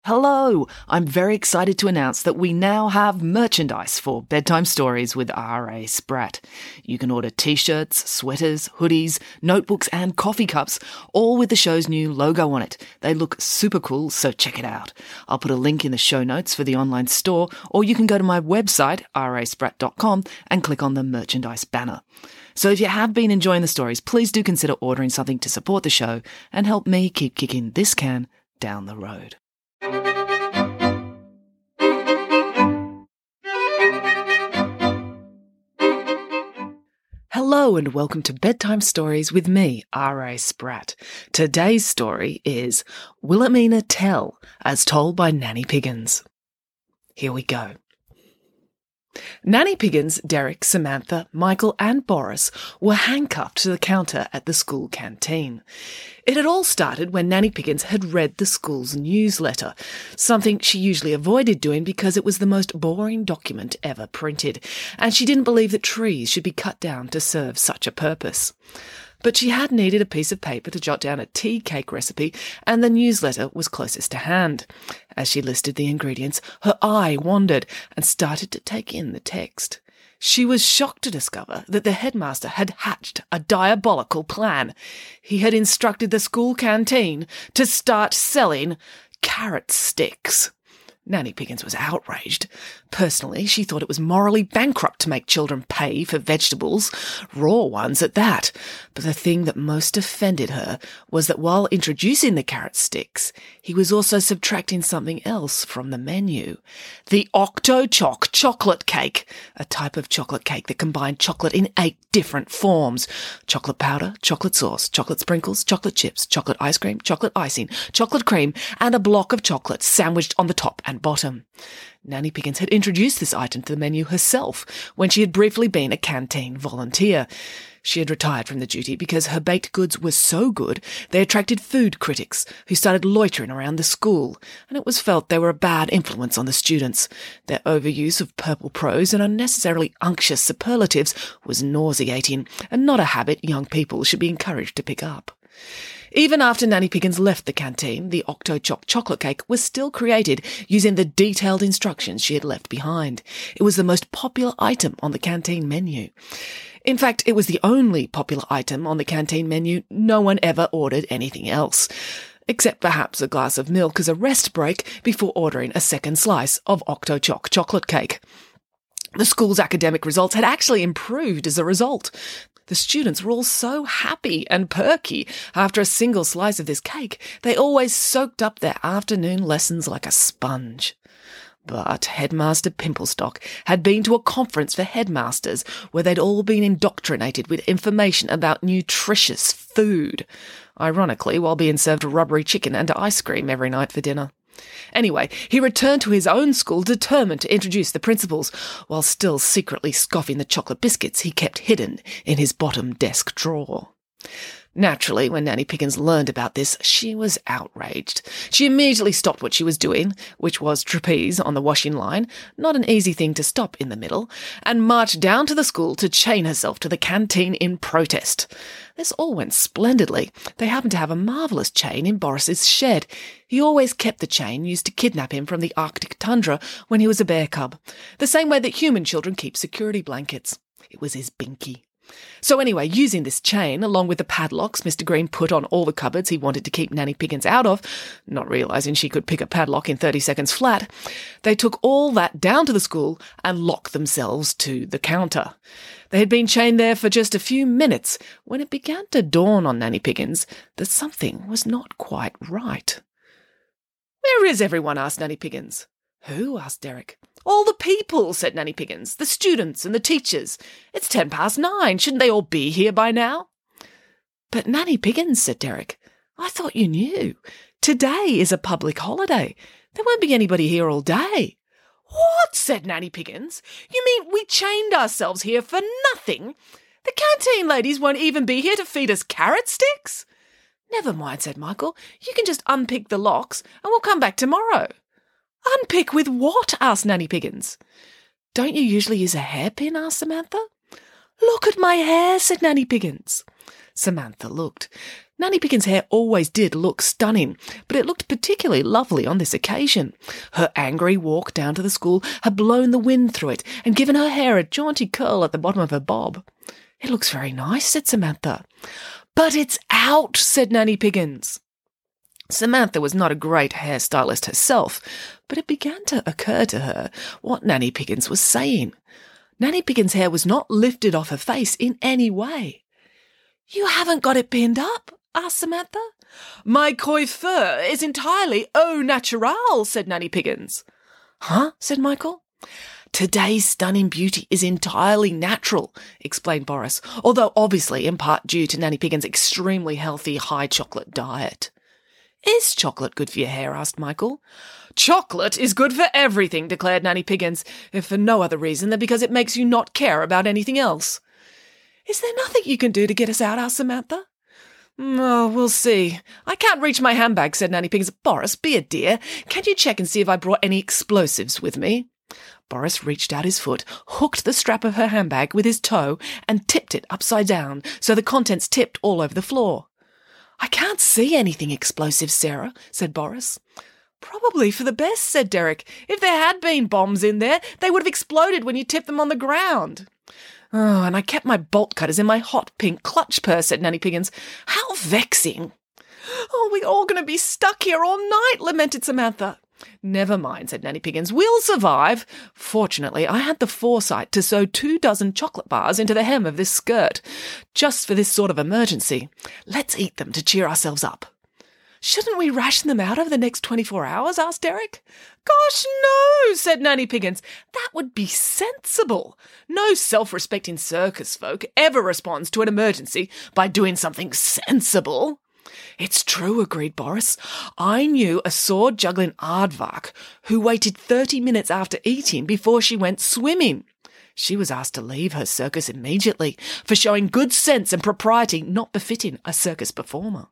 Hello! I'm very excited to announce that we now have merchandise for Bedtime Stories with R.A. Spratt. You can order t-shirts, sweaters, hoodies, notebooks and coffee cups, all with the show's new logo on it. They look super cool, so check it out. I'll put a link in the show notes for the online store, or you can go to my website, raspratt.com, and click on the merchandise banner. So if you have been enjoying the stories, please do consider ordering something to support the show and help me keep kicking this can down the road. Hello and welcome to Bedtime Stories with me, R.A. Spratt. Today's story is Wilhelmina Tell, as told by Nanny Piggins. Here we go. Nanny Piggins, Derek, Samantha, Michael and Boris were handcuffed to the counter at the school canteen. It had all started when Nanny Piggins had read the school's newsletter, something she usually avoided doing because it was the most boring document ever printed, and she didn't believe that trees should be cut down to serve such a purpose. But she had needed a piece of paper to jot down a tea cake recipe, and the newsletter was closest to hand. As she listed the ingredients, her eye wandered and started to take in the text. She was shocked to discover that the headmaster had hatched a diabolical plan. He had instructed the school canteen to start selling carrot sticks. Nanny Piggins was outraged. Personally, she thought it was morally bankrupt to make children pay for vegetables, raw ones at that. But the thing that most offended her was that while introducing the carrot sticks, he was also subtracting something else from the menu. The Octo-Choc chocolate cake, a type of chocolate cake that combined chocolate in 8 different forms. Chocolate powder, chocolate sauce, chocolate sprinkles, chocolate chips, chocolate ice cream, chocolate icing, chocolate cream, and a block of chocolate sandwiched on the top and bottom. Nanny Piggins had introduced this item to the menu herself when she had briefly been a canteen volunteer. She had retired from the duty because her baked goods were so good they attracted food critics who started loitering around the school, and it was felt they were a bad influence on the students. Their overuse of purple prose and unnecessarily unctuous superlatives was nauseating, and not a habit young people should be encouraged to pick up. Even after Nanny Piggins left the canteen, the Octo-Choc chocolate cake was still created using the detailed instructions she had left behind. It was the most popular item on the canteen menu. In fact, it was the only popular item on the canteen menu. No one ever ordered anything else, except perhaps a glass of milk as a rest break before ordering a second slice of Octo-Choc chocolate cake. The school's academic results had actually improved as a result. The students were all so happy and perky after a single slice of this cake, they always soaked up their afternoon lessons like a sponge. But Headmaster Pimplestock had been to a conference for headmasters where they'd all been indoctrinated with information about nutritious food. Ironically, while being served rubbery chicken and ice cream every night for dinner. Anyway, he returned to his own school determined to introduce the principals, while still secretly scoffing the chocolate biscuits he kept hidden in his bottom desk drawer. Naturally, when Nanny Piggins learned about this, she was outraged. She immediately stopped what she was doing, which was trapeze on the washing line, not an easy thing to stop in the middle, and marched down to the school to chain herself to the canteen in protest. This all went splendidly. They happened to have a marvellous chain in Boris's shed. He always kept the chain used to kidnap him from the Arctic tundra when he was a bear cub, the same way that human children keep security blankets. It was his binky. So anyway, using this chain, along with the padlocks Mr. Green put on all the cupboards he wanted to keep Nanny Piggins out of, not realising she could pick a padlock in 30 seconds flat, they took all that down to the school and locked themselves to the counter. They had been chained there for just a few minutes when it began to dawn on Nanny Piggins that something was not quite right. "Where is everyone?" asked Nanny Piggins. "Who?" asked Derek. "All the people," said Nanny Piggins. "The students and the teachers. It's 9:10. Shouldn't they all be here by now?" "But Nanny Piggins," said Derek, "I thought you knew. Today is a public holiday. There won't be anybody here all day." "What?" said Nanny Piggins. "You mean we chained ourselves here for nothing? The canteen ladies won't even be here to feed us carrot sticks?" "Never mind," said Michael. "You can just unpick the locks and we'll come back tomorrow." "Unpick with what?" asked Nanny Piggins. "Don't you usually use a hairpin?" asked Samantha. "Look at my hair," said Nanny Piggins. Samantha looked. Nanny Piggins' hair always did look stunning, but it looked particularly lovely on this occasion. Her angry walk down to the school had blown the wind through it and given her hair a jaunty curl at the bottom of her bob. "It looks very nice," said Samantha. "But it's out," said Nanny Piggins. Samantha was not a great hairstylist herself, but it began to occur to her what Nanny Piggins was saying. Nanny Piggins' hair was not lifted off her face in any way. "You haven't got it pinned up?" asked Samantha. "My coiffure is entirely au naturel," said Nanny Piggins. "Huh?" said Michael. "Today's stunning beauty is entirely natural," explained Boris, although obviously in part due to Nanny Piggins' extremely healthy high-chocolate diet. "Is chocolate good for your hair?" asked Michael. "Chocolate is good for everything," declared Nanny Piggins, if for no other reason than because it makes you not care about anything else. "Is there nothing you can do to get us out?" asked Samantha. "Oh, we'll see. I can't reach my handbag," said Nanny Piggins. "Boris, be a dear. Can you check and see if I brought any explosives with me?" Boris reached out his foot, hooked the strap of her handbag with his toe, and tipped it upside down, so the contents tipped all over the floor. "I can't see anything explosive, Sarah," said Boris. "Probably for the best," said Derek. "If there had been bombs in there, they would have exploded when you tipped them on the ground." "Oh, and I kept my bolt cutters in my hot pink clutch purse," said Nanny Piggins. "How vexing." "Oh, we're all going to be stuck here all night," lamented Samantha. "Never mind," said Nanny Piggins. "We'll survive. Fortunately, I had the foresight to sew 24 chocolate bars into the hem of this skirt, just for this sort of emergency. Let's eat them to cheer ourselves up." "Shouldn't we ration them out over the next 24 hours?" asked Derek. "Gosh, no," said Nanny Piggins. "That would be sensible. No self-respecting circus folk ever responds to an emergency by doing something sensible." "It's true," agreed Boris. "I knew a sword-juggling aardvark who waited 30 minutes after eating before she went swimming. She was asked to leave her circus immediately for showing good sense and propriety not befitting a circus performer."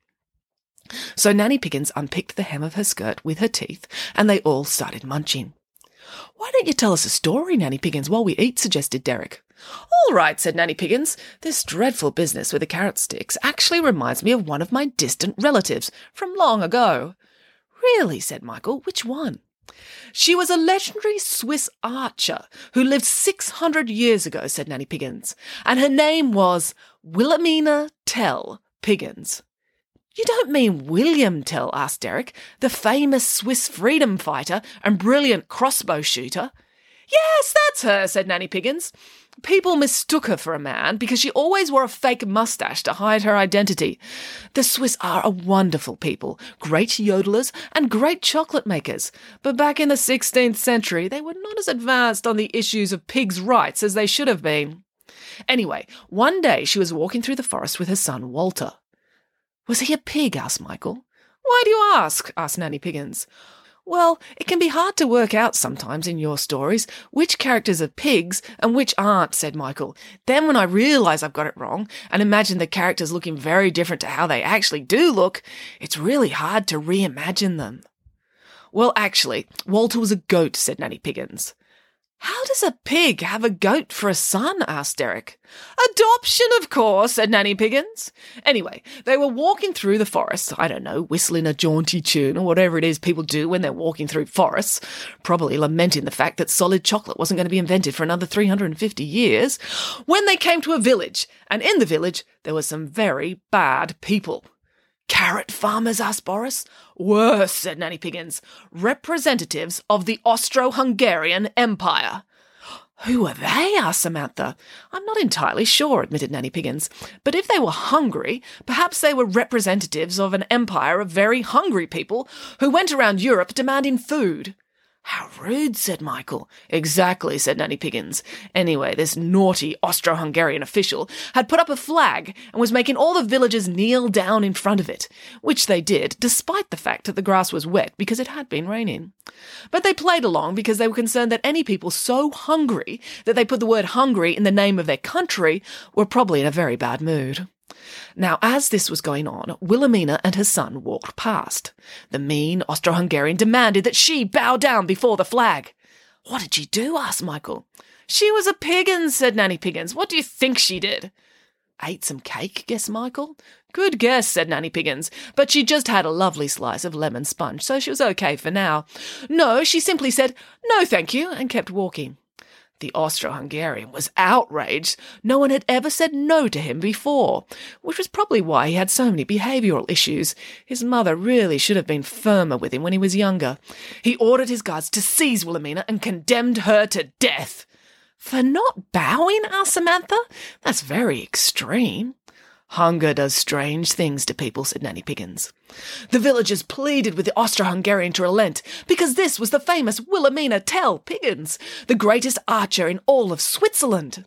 So Nanny Piggins unpicked the hem of her skirt with her teeth, and they all started munching. "Why don't you tell us a story, Nanny Piggins, while we eat?" suggested Derek. "All right," said Nanny Piggins. "This dreadful business with the carrot sticks actually reminds me of one of my distant relatives from long ago." "Really?" said Michael. "Which one?" "She was a legendary Swiss archer who lived 600 years ago," said Nanny Piggins, "and her name was Wilhelmina Tell Piggins." "You don't mean William Tell?" asked Derek, "the famous Swiss freedom fighter and brilliant crossbow shooter?" "Yes, that's her," said Nanny Piggins. "People mistook her for a man because she always wore a fake moustache to hide her identity. The Swiss are a wonderful people, great yodelers and great chocolate makers, but back in the 16th century they were not as advanced on the issues of pigs' rights as they should have been. Anyway, one day she was walking through the forest with her son Walter." "Was he a pig?" asked Michael. "Why do you ask?" asked Nanny Piggins. "Well, it can be hard to work out sometimes in your stories which characters are pigs and which aren't," said Michael. "Then when I realise I've got it wrong and imagine the characters looking very different to how they actually do look, it's really hard to reimagine them." "Well, actually, Walter was a goat," said Nanny Piggins. "How does a pig have a goat for a son?" asked Derek. "Adoption, of course," said Nanny Piggins. Anyway, they were walking through the forest, I don't know, whistling a jaunty tune or whatever it is people do when they're walking through forests, probably lamenting the fact that solid chocolate wasn't going to be invented for another 350 years, when they came to a village, and in the village there were some very bad people. "Carrot farmers?" asked Boris. "Worse," said Nanny Piggins. "Representatives of the Austro-Hungarian Empire." "Who are they?" asked Samantha. "I'm not entirely sure," admitted Nanny Piggins. "But if they were hungry, perhaps they were representatives of an empire of very hungry people who went around Europe demanding food." "How rude," said Michael. "Exactly," said Nanny Piggins. Anyway, this naughty Austro-Hungarian official had put up a flag and was making all the villagers kneel down in front of it, which they did, despite the fact that the grass was wet because it had been raining. But they played along because they were concerned that any people so hungry that they put the word hungry in the name of their country were probably in a very bad mood. Now, as this was going on, Wilhelmina and her son walked past. The mean Austro-Hungarian demanded that she bow down before the flag. "What did she do?" asked Michael. "She was a Piggins," said Nanny Piggins. "What do you think she did?" "Ate some cake," guessed Michael. Good guess, said Nanny Piggins, but she just had a lovely slice of lemon sponge, so she was okay for now. No, she simply said, no thank you, and kept walking. The Austro-Hungarian was outraged. No one had ever said no to him before, which was probably why he had so many behavioural issues. His mother really should have been firmer with him when he was younger. He ordered his guards to seize Wilhelmina and condemned her to death. For not bowing? Asked Samantha. That's very extreme. Hunger does strange things to people, said Nanny Piggins. The villagers pleaded with the Austro-Hungarian to relent, because this was the famous Wilhelmina Tell Piggins, the greatest archer in all of Switzerland.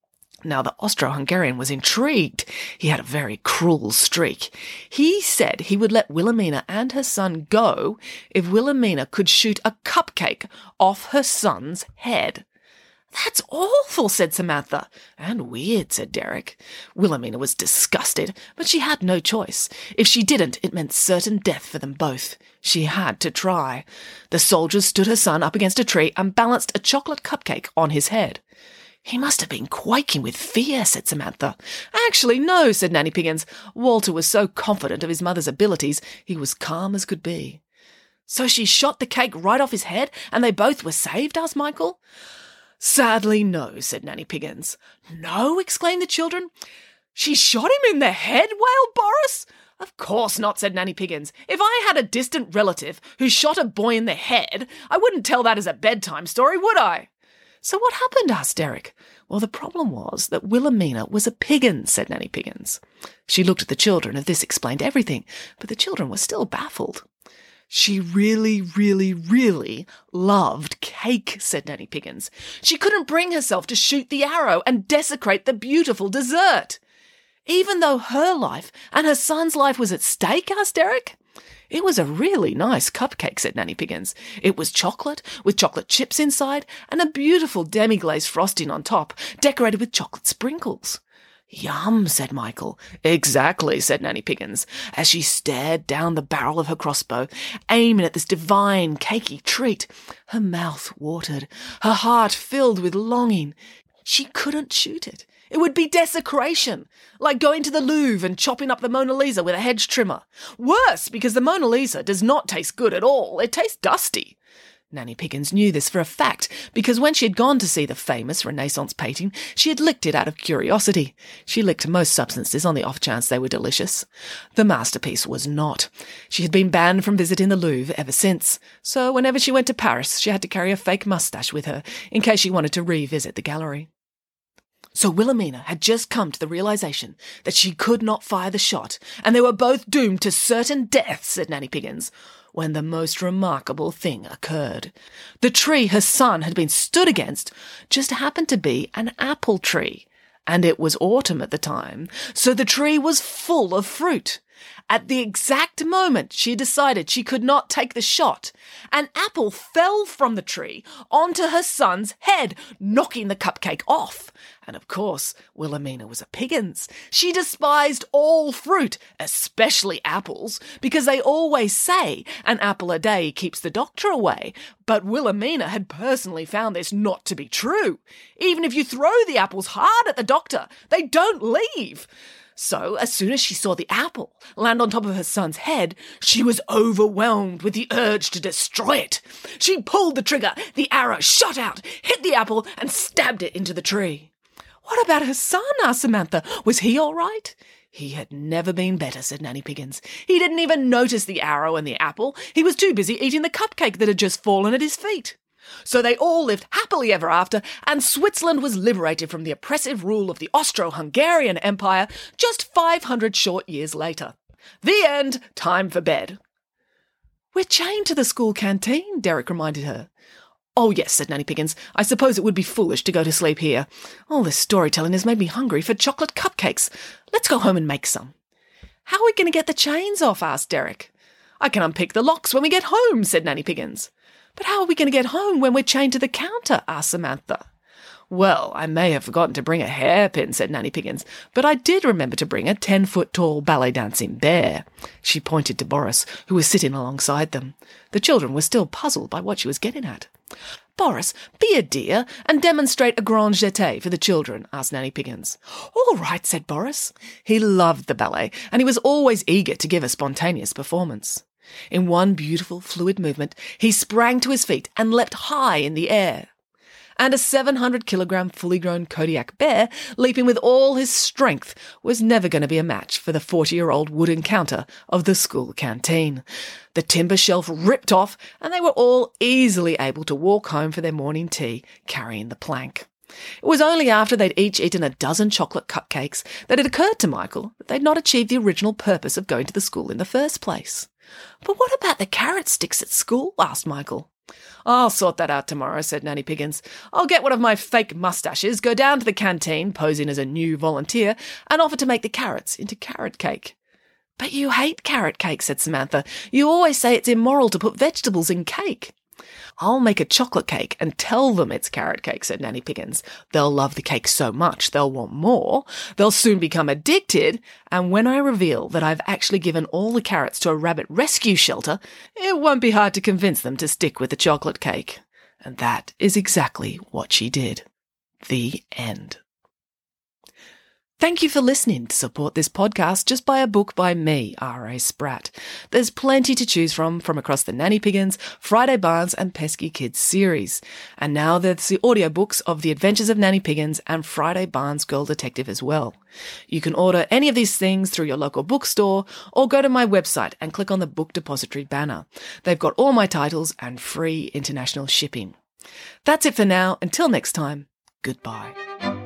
Now the Austro-Hungarian was intrigued. He had a very cruel streak. He said he would let Wilhelmina and her son go if Wilhelmina could shoot a cupcake off her son's head. That's awful, said Samantha. And weird, said Derek. Wilhelmina was disgusted, but she had no choice. If she didn't, it meant certain death for them both. She had to try. The soldiers stood her son up against a tree and balanced a chocolate cupcake on his head. He must have been quaking with fear, said Samantha. Actually, no, said Nanny Piggins. Walter was so confident of his mother's abilities, he was calm as could be. So she shot the cake right off his head, and they both were saved? Asked Michael. Sadly, no, said Nanny Piggins. No, exclaimed the children. She shot him in the head, wailed Boris. Of course not, said Nanny Piggins. If I had a distant relative who shot a boy in the head, I wouldn't tell that as a bedtime story, would I? So what happened? Asked Derek. Well, the problem was that Wilhelmina was a Piggins, said Nanny Piggins. She looked at the children, and this explained everything, but the children were still baffled. She really, really, really loved cake, said Nanny Piggins. She couldn't bring herself to shoot the arrow and desecrate the beautiful dessert. Even though her life and her son's life was at stake, asked Derek. It was a really nice cupcake, said Nanny Piggins. It was chocolate, with chocolate chips inside, and a beautiful demi-glaze frosting on top, decorated with chocolate sprinkles. Yum, said Michael. Exactly, said Nanny Piggins, as she stared down the barrel of her crossbow, aiming at this divine, cakey treat. Her mouth watered, her heart filled with longing. She couldn't shoot it. It would be desecration, like going to the Louvre and chopping up the Mona Lisa with a hedge trimmer. Worse, because the Mona Lisa does not taste good at all. It tastes dusty. Nanny Piggins knew this for a fact, because when she had gone to see the famous Renaissance painting, she had licked it out of curiosity. She licked most substances on the off chance they were delicious. The masterpiece was not. She had been banned from visiting the Louvre ever since, so whenever she went to Paris, she had to carry a fake moustache with her, in case she wanted to revisit the gallery. So Wilhelmina had just come to the realization that she could not fire the shot, and they were both doomed to certain death, said Nanny Piggins, when the most remarkable thing occurred. The tree her son had been stood against just happened to be an apple tree, and it was autumn at the time, so the tree was full of fruit. At the exact moment she decided she could not take the shot, an apple fell from the tree onto her son's head, knocking the cupcake off. And of course, Wilhelmina was a Piggins. She despised all fruit, especially apples, because they always say an apple a day keeps the doctor away. But Wilhelmina had personally found this not to be true. Even if you throw the apples hard at the doctor, they don't leave. So, as soon as she saw the apple land on top of her son's head, she was overwhelmed with the urge to destroy it. She pulled the trigger, the arrow shot out, hit the apple, and stabbed it into the tree. What about her son? Asked Samantha. Was he all right? He had never been better, said Nanny Piggins. He didn't even notice the arrow and the apple. He was too busy eating the cupcake that had just fallen at his feet. So they all lived happily ever after, and Switzerland was liberated from the oppressive rule of the Austro-Hungarian Empire just 500 short years later. The end. Time for bed. We're chained to the school canteen, Derek reminded her. Oh, yes, said Nanny Piggins. I suppose it would be foolish to go to sleep here. All this storytelling has made me hungry for chocolate cupcakes. Let's go home and make some. How are we going to get the chains off? Asked Derek. I can unpick the locks when we get home, said Nanny Piggins. But how are we going to get home when we're chained to the counter? Asked Samantha. "Well, I may have forgotten to bring a hairpin," said Nanny Piggins, "but I did remember to bring a 10-foot-tall ballet-dancing bear." She pointed to Boris, who was sitting alongside them. The children were still puzzled by what she was getting at. "Boris, be a dear and demonstrate a grand jeté for the children," asked Nanny Piggins. "All right," said Boris. He loved the ballet, and he was always eager to give a spontaneous performance. In one beautiful, fluid movement, he sprang to his feet and leapt high in the air. And a 700-kilogram fully grown Kodiak bear, leaping with all his strength, was never going to be a match for the 40-year-old wooden counter of the school canteen. The timber shelf ripped off, and they were all easily able to walk home for their morning tea, carrying the plank. It was only after they'd each eaten a dozen chocolate cupcakes that it occurred to Michael that they'd not achieved the original purpose of going to the school in the first place. "But what about the carrot sticks at school?" asked Michael. "I'll sort that out tomorrow," said Nanny Piggins. "I'll get one of my fake moustaches, go down to the canteen, posing as a new volunteer, and offer to make the carrots into carrot cake." "But you hate carrot cake," said Samantha. "You always say it's immoral to put vegetables in cake." "I'll make a chocolate cake and tell them it's carrot cake," said Nanny Piggins. "They'll love the cake so much they'll want more. They'll soon become addicted, and when I reveal that I've actually given all the carrots to a rabbit rescue shelter, it won't be hard to convince them to stick with the chocolate cake." And that is exactly what she did. The end. Thank you for listening. To support this podcast, just buy a book by me, R.A. Spratt. There's plenty to choose from across the Nanny Piggins, Friday Barnes and Pesky Kids series. And now there's the audiobooks of The Adventures of Nanny Piggins and Friday Barnes Girl Detective as well. You can order any of these things through your local bookstore or go to my website and click on the Book Depository banner. They've got all my titles and free international shipping. That's it for now. Until next time, goodbye.